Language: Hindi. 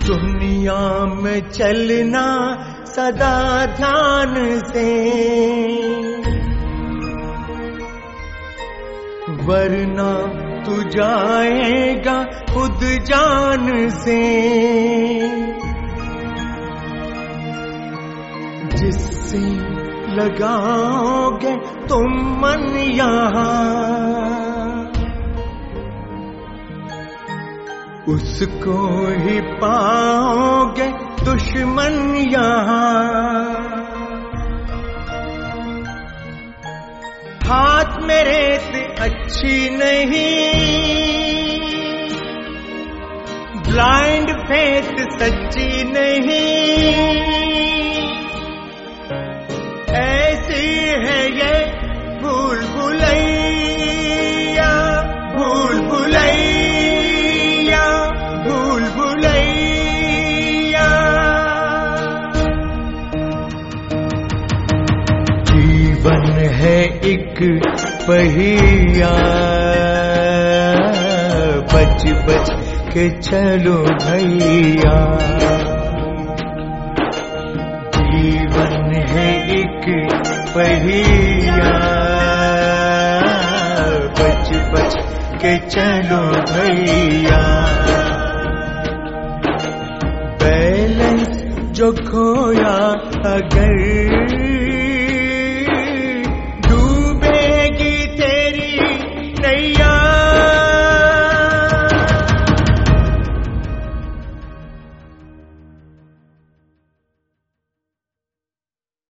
दुनिया में चलना सदा ध्यान से, वरना तू जाएगा खुद जान से। जिससे लगाओगे तुम मन यहाँ, उसको ही पाओगे दुश्मन यहाँ। हाथ मेरे से अच्छी नहीं, ब्लाइंड फेथ सच्ची नहीं, ऐसी है ये भूल भुलैया, भूल भुलैया, भूल भुलैया। जीवन है एक पहिया, बच बच के चलो भैया। जीवन है एक पहिया, बच बच के चलो भैया। बैलेंस जो खोया अगर